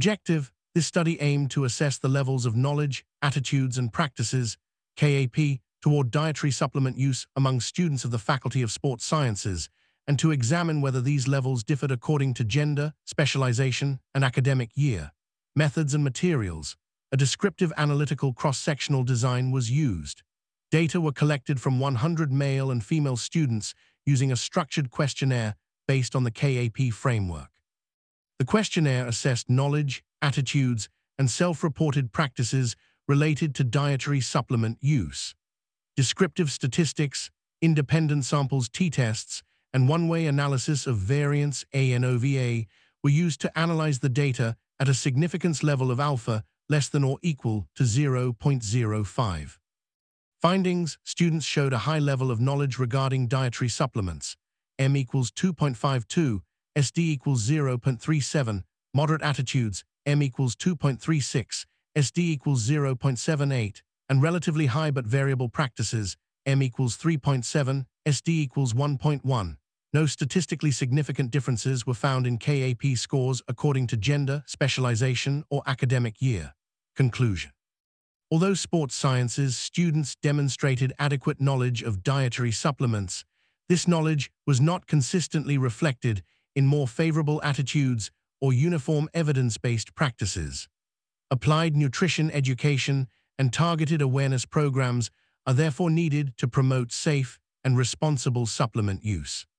Objective: this study aimed to assess the levels of knowledge, attitudes, and practices, KAP, toward dietary supplement use among students of the Faculty of Sports Sciences, and to examine whether these levels differed according to gender, specialization, and academic year. Methods and materials: a descriptive analytical cross-sectional design was used. Data were collected from 100 male and female students using a structured questionnaire based on the KAP framework. The questionnaire assessed knowledge, attitudes, and self-reported practices related to dietary supplement use. Descriptive statistics, independent samples t-tests, and one-way analysis of variance ANOVA were used to analyze the data at a significance level of alpha less than or equal to 0.05. Findings: students showed a high level of knowledge regarding dietary supplements, M equals 2.52, SD equals 0.37, moderate attitudes, M equals 2.36, SD equals 0.78, and relatively high but variable practices, M equals 3.7, SD equals 1.1. No statistically significant differences were found in KAP scores according to gender, specialization, or academic year. Conclusion: although sports sciences students demonstrated adequate knowledge of dietary supplements, this knowledge was not consistently reflected in more favorable attitudes or uniform evidence-based practices. Applied nutrition education and targeted awareness programs are therefore needed to promote safe and responsible supplement use.